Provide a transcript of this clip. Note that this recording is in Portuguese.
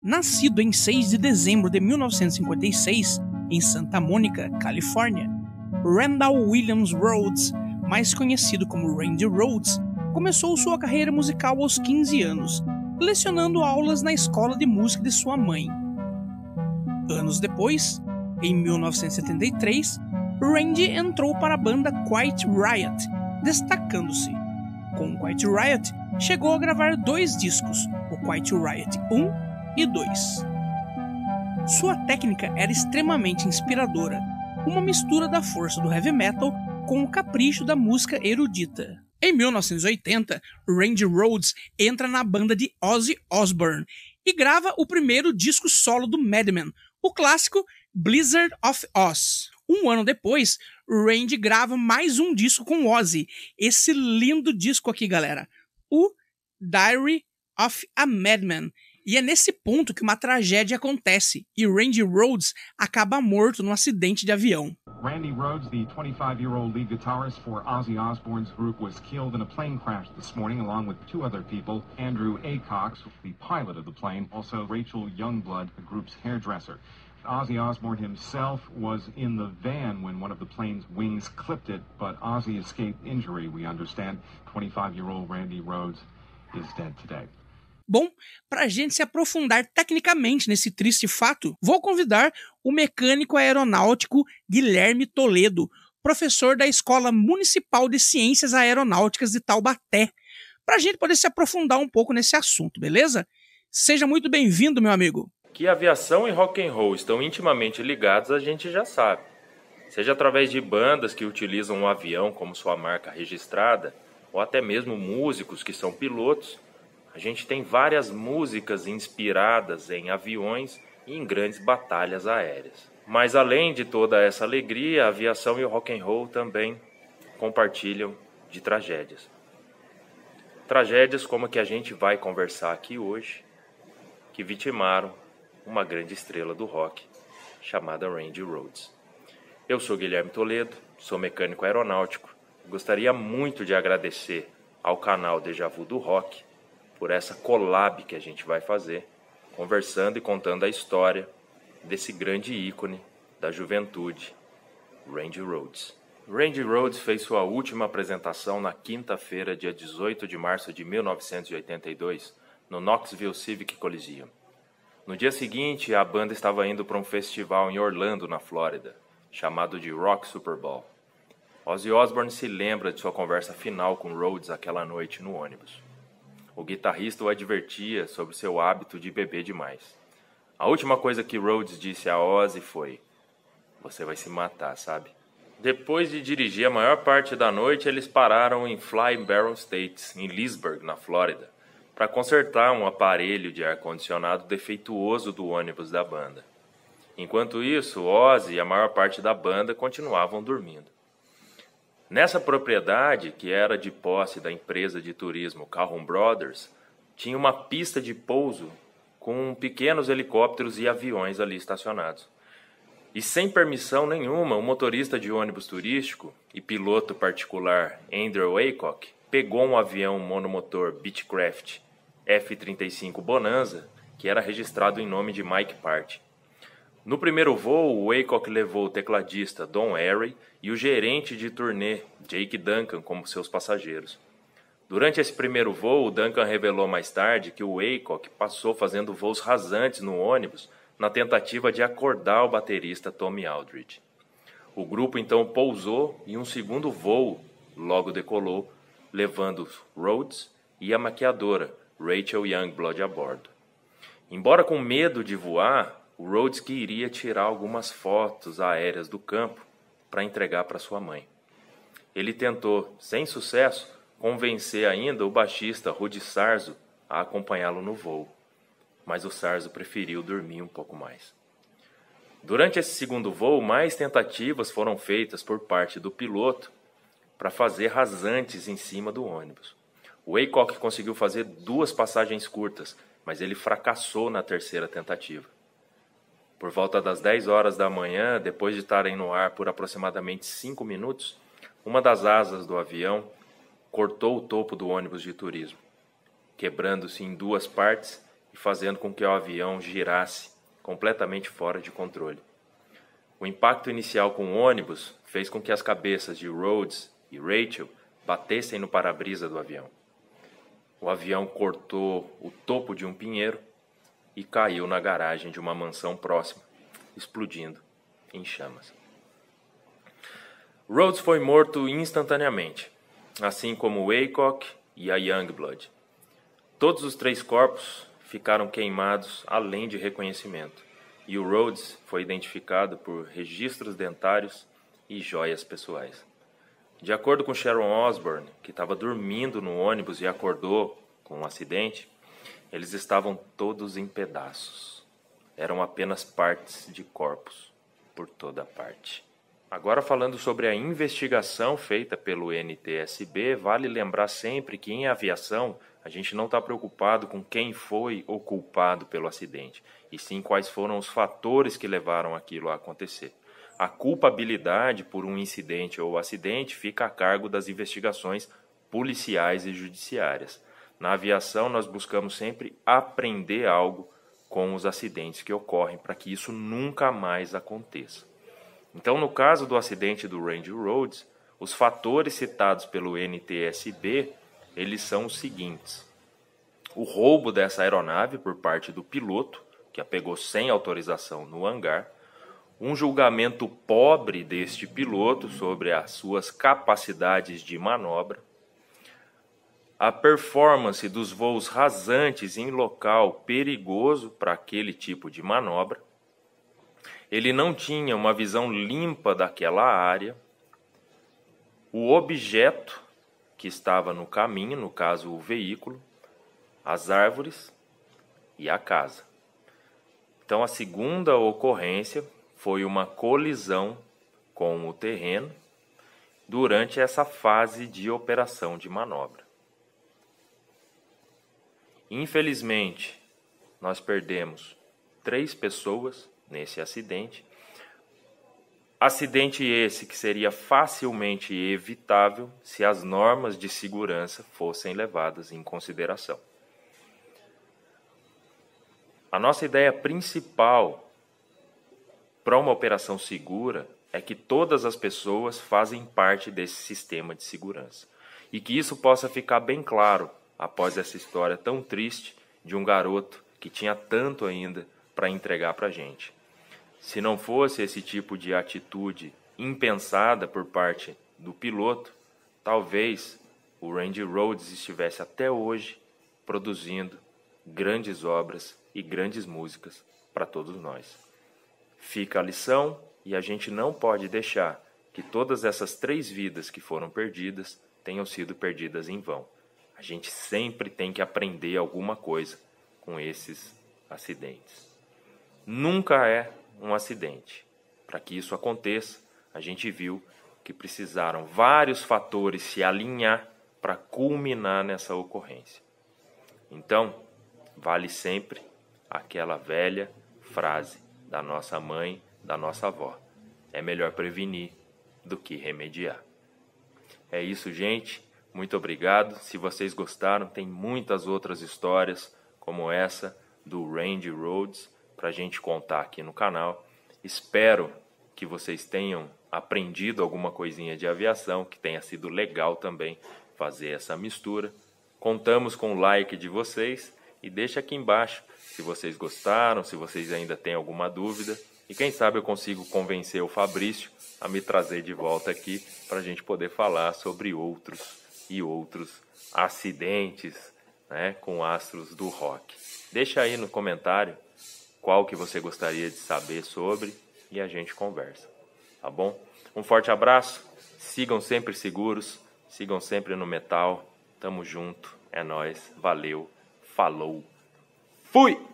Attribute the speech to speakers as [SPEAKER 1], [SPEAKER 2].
[SPEAKER 1] Nascido em 6 de dezembro de 1956, em Santa Mônica, Califórnia, Randall Williams Rhoads, mais conhecido como Randy Rhoads, começou sua carreira musical aos 15 anos, lecionando aulas na escola de música de sua mãe. Anos depois, em 1973, Randy entrou para a banda Quiet Riot, destacando-se. Com Quiet Riot, chegou a gravar 2 discos, o Quiet Riot 1 e 2. Sua técnica era extremamente inspiradora, uma mistura da força do heavy metal com o capricho da música erudita. Em 1980, Randy Rhoads entra na banda de Ozzy Osbourne e grava o primeiro disco solo do Madman, o clássico Blizzard of Ozz. Um ano depois, Randy grava mais um disco com Ozzy, esse lindo disco aqui, galera, o Diary of a Madman. E é nesse ponto que uma tragédia acontece e Randy Rhoads acaba morto num acidente de avião.
[SPEAKER 2] Randy Rhoads, the 25-year-old lead guitarist for Ozzy Osbourne's group, was killed in a plane crash this morning along with 2 other people. Andrew Aycox, the pilot of the plane, also Rachel Youngblood, the group's hairdresser. Ozzy Osbourne himself was in the van when one of the plane's wings clipped it, but Ozzy escaped injury, we understand. 25-year-old Randy Rhoads is dead today.
[SPEAKER 1] Bom, para a gente se aprofundar tecnicamente nesse triste fato, vou convidar o mecânico aeronáutico Guilherme Toledo, professor da Escola Municipal de Ciências Aeronáuticas de Taubaté, para a gente poder se aprofundar um pouco nesse assunto, beleza? Seja muito bem-vindo, meu amigo.
[SPEAKER 3] Que aviação e rock and roll estão intimamente ligados, a gente já sabe. Seja através de bandas que utilizam o avião como sua marca registrada, ou até mesmo músicos que são pilotos, a gente tem várias músicas inspiradas em aviões e em grandes batalhas aéreas. Mas além de toda essa alegria, a aviação e o rock and roll também compartilham de tragédias. Tragédias como a que a gente vai conversar aqui hoje, que vitimaram uma grande estrela do rock, chamada Randy Rhoads. Eu sou Guilherme Toledo, sou mecânico aeronáutico. Gostaria muito de agradecer ao canal Deja Vu do Rock por essa collab que a gente vai fazer, conversando e contando a história desse grande ícone da juventude, Randy Rhoads. Randy Rhoads fez sua última apresentação na quinta-feira, dia 18 de março de 1982, no Knoxville Civic Coliseum. No dia seguinte, a banda estava indo para um festival em Orlando, na Flórida, chamado de Rock Super Bowl. Ozzy Osbourne se lembra de sua conversa final com Rhoads aquela noite no ônibus. O guitarrista o advertia sobre seu hábito de beber demais. A última coisa que Rhoads disse a Ozzy foi: "Você vai se matar, sabe?" Depois de dirigir a maior parte da noite, eles pararam em Flying Barrel States, em Leesburg, na Flórida, para consertar um aparelho de ar-condicionado defeituoso do ônibus da banda. Enquanto isso, Ozzy e a maior parte da banda continuavam dormindo. Nessa propriedade, que era de posse da empresa de turismo Calhoun Brothers, tinha uma pista de pouso com pequenos helicópteros e aviões ali estacionados. E sem permissão nenhuma, o motorista de ônibus turístico e piloto particular Andrew Aycock pegou um avião monomotor Beechcraft F-35 Bonanza, que era registrado em nome de Mike Part. No primeiro voo, o Aycock levou o tecladista Don Airey e o gerente de turnê Jake Duncan como seus passageiros. Durante esse primeiro voo, o Duncan revelou mais tarde que o Aycock passou fazendo voos rasantes no ônibus na tentativa de acordar o baterista Tommy Aldridge. O grupo então pousou e um segundo voo logo decolou, levando Rhoads e a maquiadora Rachel Youngblood a bordo. Embora com medo de voar, o Rhoads queria tirar algumas fotos aéreas do campo para entregar para sua mãe. Ele tentou, sem sucesso, convencer ainda o baixista Rudy Sarzo a acompanhá-lo no voo, mas o Sarzo preferiu dormir um pouco mais. Durante esse segundo voo, mais tentativas foram feitas por parte do piloto para fazer rasantes em cima do ônibus. O Aycock conseguiu fazer 2 passagens curtas, mas ele fracassou na terceira tentativa. Por volta das 10 horas da manhã, depois de estarem no ar por aproximadamente 5 minutos, uma das asas do avião cortou o topo do ônibus de turismo, quebrando-se em 2 partes e fazendo com que o avião girasse completamente fora de controle. O impacto inicial com o ônibus fez com que as cabeças de Rhodes e Rachel batessem no para-brisa do avião. O avião cortou o topo de um pinheiro e caiu na garagem de uma mansão próxima, explodindo em chamas. Rhodes foi morto instantaneamente, assim como o Aycock e a Youngblood. Todos os 3 corpos ficaram queimados além de reconhecimento, e o Rhodes foi identificado por registros dentários e joias pessoais. De acordo com Sharon Osbourne, que estava dormindo no ônibus e acordou com um acidente, eles estavam todos em pedaços. Eram apenas partes de corpos por toda parte. Agora, falando sobre a investigação feita pelo NTSB, vale lembrar sempre que em aviação a gente não está preocupado com quem foi o culpado pelo acidente, e sim quais foram os fatores que levaram aquilo a acontecer. A culpabilidade por um incidente ou acidente fica a cargo das investigações policiais e judiciárias. Na aviação, nós buscamos sempre aprender algo com os acidentes que ocorrem para que isso nunca mais aconteça. Então, no caso do acidente do Randy Rhodes, os fatores citados pelo NTSB, eles são os seguintes: o roubo dessa aeronave por parte do piloto, que a pegou sem autorização no hangar, um julgamento pobre deste piloto sobre as suas capacidades de manobra, a performance dos voos rasantes em local perigoso para aquele tipo de manobra, ele não tinha uma visão limpa daquela área, o objeto que estava no caminho, no caso o veículo, as árvores e a casa. Então a segunda ocorrência foi uma colisão com o terreno durante essa fase de operação de manobra. Infelizmente, nós perdemos 3 pessoas nesse acidente. Acidente esse que seria facilmente evitável se as normas de segurança fossem levadas em consideração. A nossa ideia principal para uma operação segura é que todas as pessoas fazem parte desse sistema de segurança. E que isso possa ficar bem claro após essa história tão triste de um garoto que tinha tanto ainda para entregar para a gente. Se não fosse esse tipo de atitude impensada por parte do piloto, talvez o Randy Rhodes estivesse até hoje produzindo grandes obras e grandes músicas para todos nós. Fica a lição, e a gente não pode deixar que todas essas 3 vidas que foram perdidas tenham sido perdidas em vão. A gente sempre tem que aprender alguma coisa com esses acidentes. Nunca é um acidente. Para que isso aconteça, a gente viu que precisaram vários fatores se alinhar para culminar nessa ocorrência. Então, vale sempre aquela velha frase da nossa mãe, da nossa avó: é melhor prevenir do que remediar. É isso, gente. Muito obrigado. Se vocês gostaram, tem muitas outras histórias como essa do Randy Rhodes para a gente contar aqui no canal. Espero que vocês tenham aprendido alguma coisinha de aviação, que tenha sido legal também fazer essa mistura. Contamos com o like de vocês e deixa aqui embaixo se vocês gostaram, se vocês ainda têm alguma dúvida. E quem sabe eu consigo convencer o Fabrício a me trazer de volta aqui para a gente poder falar sobre outros acidentes, né, com astros do rock. Deixa aí no comentário qual que você gostaria de saber sobre e a gente conversa, tá bom? Um forte abraço, sigam sempre seguros, sigam sempre no metal, tamo junto, é nóis, valeu, falou, fui!